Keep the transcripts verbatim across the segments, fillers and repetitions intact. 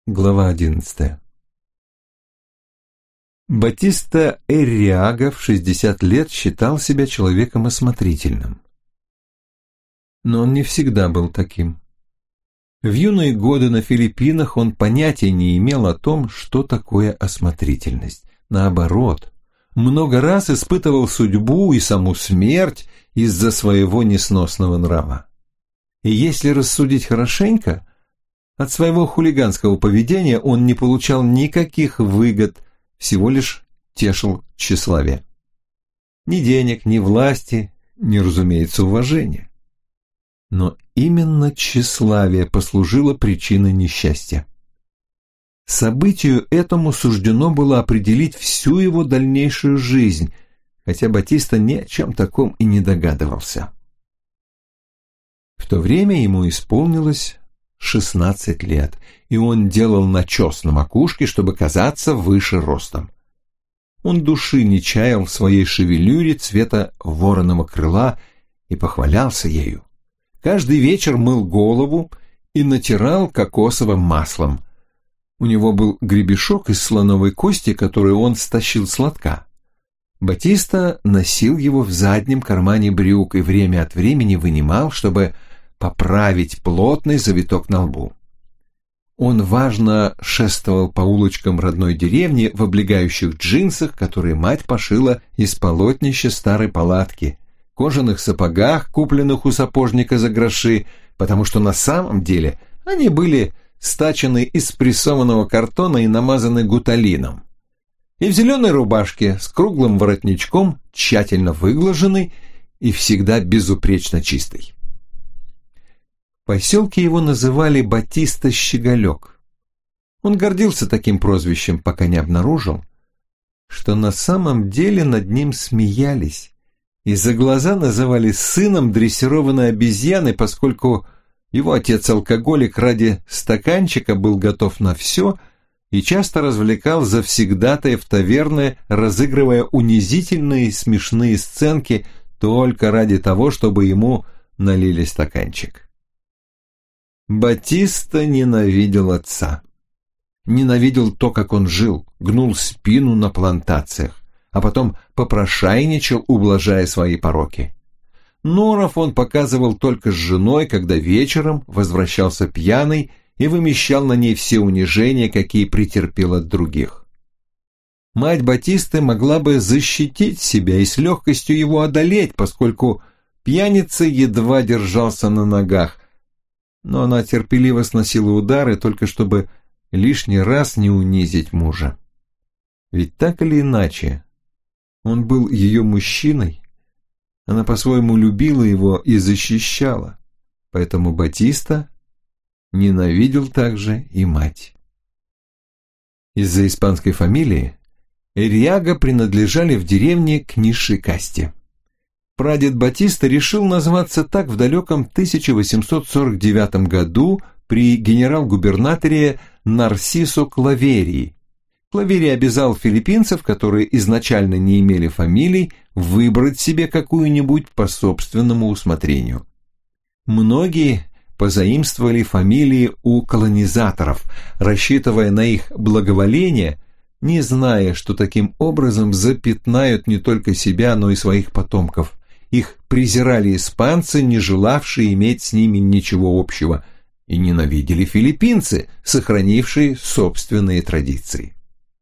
Глава одиннадцатая. Батиста Эрриага в шестьдесят лет считал себя человеком осмотрительным. Но он не всегда был таким. В юные годы на Филиппинах он понятия не имел о том, что такое осмотрительность. Наоборот, много раз испытывал судьбу и саму смерть из-за своего несносного нрава. И если рассудить хорошенько, от своего хулиганского поведения он не получал никаких выгод, всего лишь тешил тщеславие. Ни денег, ни власти, ни, разумеется, уважения. Но именно тщеславие послужило причиной несчастья. Событию этому суждено было определить всю его дальнейшую жизнь, хотя Батиста ни о чем таком и не догадывался. В то время ему исполнилось шестнадцать лет, и он делал начес на макушке, чтобы казаться выше ростом. Он души не чаял в своей шевелюре цвета вороного крыла и похвалялся ею. Каждый вечер мыл голову и натирал кокосовым маслом. У него был гребешок из слоновой кости, который он стащил с лотка. Батиста носил его в заднем кармане брюк и время от времени вынимал, чтобы поправить плотный завиток на лбу. Он важно шествовал по улочкам родной деревни в облегающих джинсах, которые мать пошила из полотнища старой палатки, кожаных сапогах, купленных у сапожника за гроши, потому что на самом деле они были стачены из прессованного картона и намазаны гуталином, и в зеленой рубашке с круглым воротничком, тщательно выглаженной и всегда безупречно чистой. В поселке его называли Батиста Щеголек. Он гордился таким прозвищем, пока не обнаружил, что на самом деле над ним смеялись и за глаза называли сыном дрессированной обезьяны, поскольку его отец-алкоголик ради стаканчика был готов на все и часто развлекал завсегдатаев таверны, разыгрывая унизительные и смешные сценки только ради того, чтобы ему налили стаканчик. Батиста ненавидел отца. Ненавидел то, как он жил, гнул спину на плантациях, а потом попрошайничал, ублажая свои пороки. Норов он показывал только с женой, когда вечером возвращался пьяный и вымещал на ней все унижения, какие претерпел от других. Мать Батисты могла бы защитить себя и с легкостью его одолеть, поскольку пьяница едва держался на ногах, но она терпеливо сносила удары, только чтобы лишний раз не унизить мужа. Ведь так или иначе, он был ее мужчиной, она по-своему любила его и защищала, поэтому Батиста ненавидел также и мать. Из-за испанской фамилии Эрриага принадлежали в деревне к низшей касте. Прадед Батиста решил назваться так в далеком тысяча восемьсот сорок девятом году при генерал-губернаторе Нарсисо Клаверии. Клаверий обязал филиппинцев, которые изначально не имели фамилий, выбрать себе какую-нибудь по собственному усмотрению. Многие позаимствовали фамилии у колонизаторов, рассчитывая на их благоволение, не зная, что таким образом запятнают не только себя, но и своих потомков. Их презирали испанцы, не желавшие иметь с ними ничего общего, и ненавидели филиппинцы, сохранившие собственные традиции.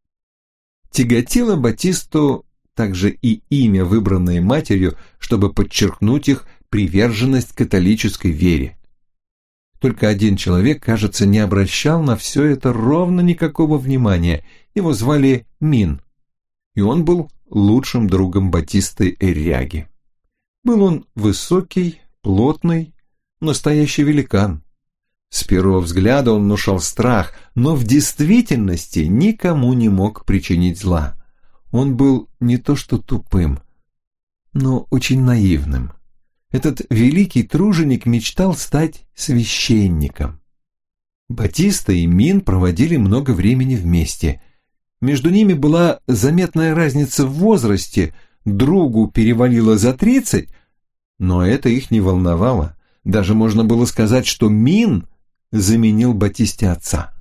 Тяготило Батисту также и имя, выбранное матерью, чтобы подчеркнуть их приверженность католической вере. Только один человек, кажется, не обращал на все это ровно никакого внимания. Его звали Мин, и он был лучшим другом Батисты Эрриаги. Был он высокий, плотный, настоящий великан. С первого взгляда он внушал страх, но в действительности никому не мог причинить зла. Он был не то что тупым, но очень наивным. Этот великий труженик мечтал стать священником. Батиста и Мин проводили много времени вместе. Между ними была заметная разница в возрасте, другу перевалило за тридцать, но это их не волновало. Даже можно было сказать, что Мин заменил Батисте отца.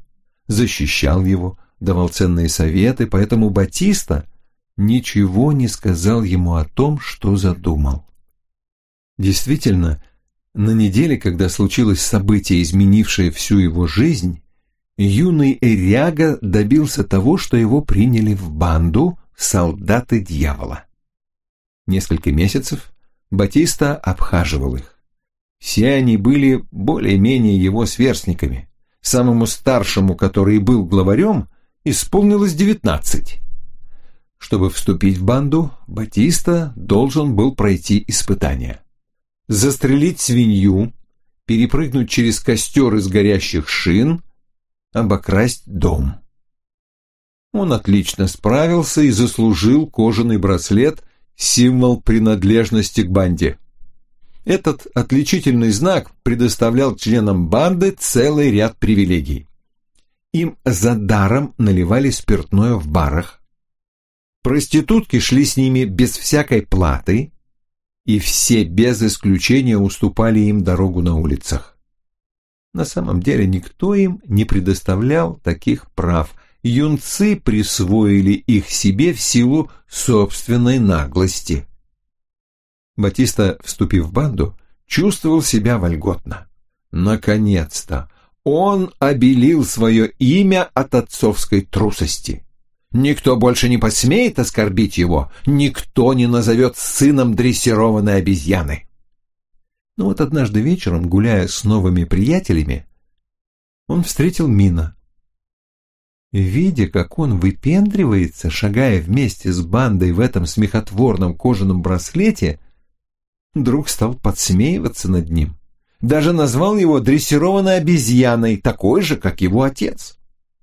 защищал его, давал ценные советы, поэтому Батиста ничего не сказал ему о том, что задумал. Действительно, на неделе, когда случилось событие, изменившее всю его жизнь, юный Эряга добился того, что его приняли в банду солдаты дьявола. Несколько месяцев Батиста обхаживал их. Все они были более-менее его сверстниками. Самому старшему, который был главарем, исполнилось девятнадцать. Чтобы вступить в банду, Батиста должен был пройти испытания. Застрелить свинью, перепрыгнуть через костер из горящих шин, обокрасть дом. Он отлично справился и заслужил кожаный браслет, символ принадлежности к банде. Этот отличительный знак предоставлял членам банды целый ряд привилегий. Им за даром наливали спиртное в барах. Проститутки шли с ними без всякой платы, и все без исключения уступали им дорогу на улицах. На самом деле никто им не предоставлял таких прав. Юнцы присвоили их себе в силу собственной наглости. Батиста, вступив в банду, чувствовал себя вольготно. Наконец-то он обелил свое имя от отцовской трусости. Никто больше не посмеет оскорбить его, никто не назовет сыном дрессированной обезьяны. Но вот однажды вечером, гуляя с новыми приятелями, он встретил Мина. Видя, как он выпендривается, шагая вместе с бандой в этом смехотворном кожаном браслете, друг стал подсмеиваться над ним. Даже назвал его дрессированной обезьяной, такой же, как его отец.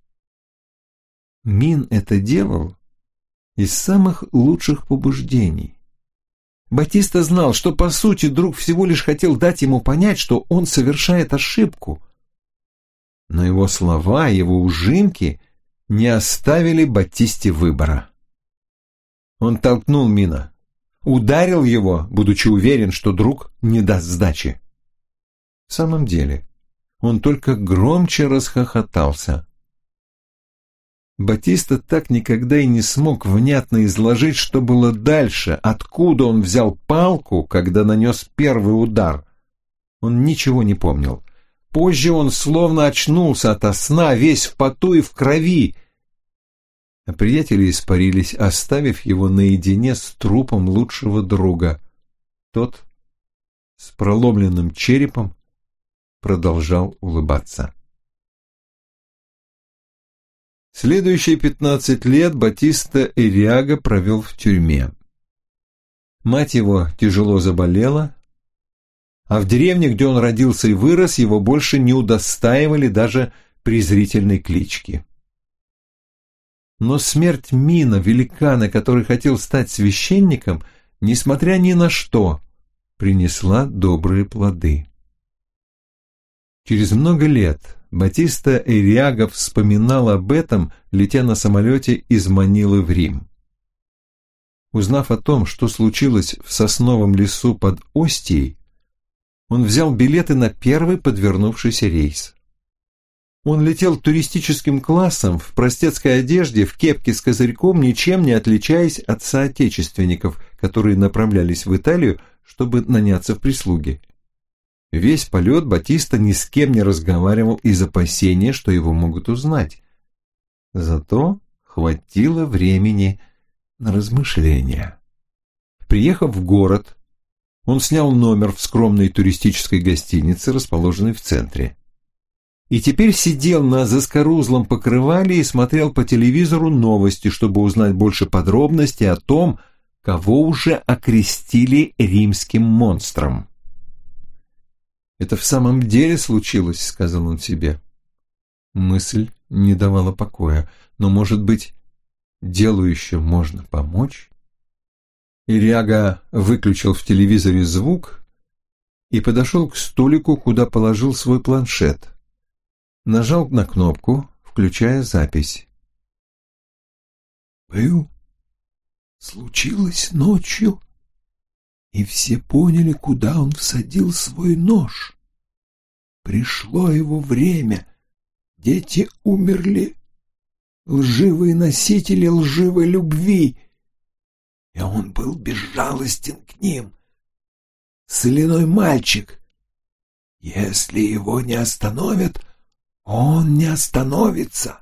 Мин это делал из самых лучших побуждений. Батиста знал, что по сути друг всего лишь хотел дать ему понять, что он совершает ошибку. Но его слова, его ужимки не оставили Батисте выбора. Он толкнул Мина, ударил его, будучи уверен, что друг не даст сдачи. В самом деле, он только громче расхохотался. Батиста так никогда и не смог внятно изложить, что было дальше, откуда он взял палку, когда нанес первый удар. Он ничего не помнил. Позже он словно очнулся ото сна, весь в поту и в крови. А приятели испарились, оставив его наедине с трупом лучшего друга. Тот с проломленным черепом продолжал улыбаться. Следующие пятнадцать лет Батиста Эряга провел в тюрьме. Мать его тяжело заболела, а в деревне, где он родился и вырос, его больше не удостаивали даже презрительной клички. Но смерть Мина, великана, который хотел стать священником, несмотря ни на что, принесла добрые плоды. Через много лет Батиста Эряга вспоминал об этом, летя на самолете из Манилы в Рим. Узнав о том, что случилось в сосновом лесу под Остией, он взял билеты на первый подвернувшийся рейс. Он летел туристическим классом в простецкой одежде, в кепке с козырьком, ничем не отличаясь от соотечественников, которые направлялись в Италию, чтобы наняться в прислуге. Весь полет Батиста ни с кем не разговаривал из опасения, что его могут узнать. Зато хватило времени на размышления. Приехав в город, он снял номер в скромной туристической гостинице, расположенной в центре. И теперь сидел на заскорузлом покрывале и смотрел по телевизору новости, чтобы узнать больше подробностей о том, кого уже окрестили римским монстром. «Это в самом деле случилось», — сказал он себе. Мысль не давала покоя, но, может быть, делу еще можно помочь? Эряга выключил в телевизоре звук и подошел к столику, куда положил свой планшет. Нажал на кнопку, включая запись. «Был. Случилось ночью, и все поняли, куда он всадил свой нож. Пришло его время дети умерли, лживые носители лживой любви, и он был безжалостен к ним. Соляной мальчик. Если его не остановят, он не остановится.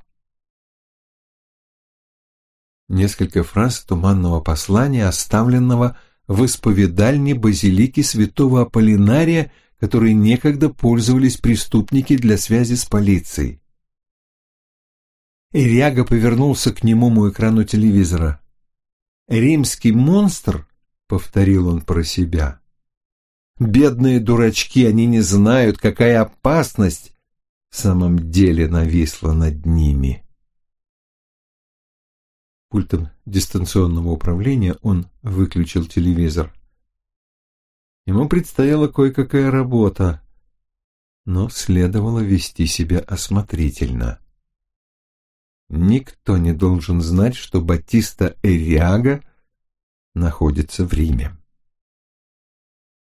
Несколько фраз туманного послания, оставленного в исповедальне базилики святого Аполлинария, которой некогда пользовались преступники для связи с полицией. Эрьяго повернулся к немому экрану телевизора. «Римский монстр», — повторил он про себя. «Бедные дурачки, они не знают, какая опасность в самом деле нависла над ними». Пультом дистанционного управления он выключил телевизор. Ему предстояла кое-какая работа, но следовало вести себя осмотрительно. Никто не должен знать, что Батиста Эрьяго находится в Риме.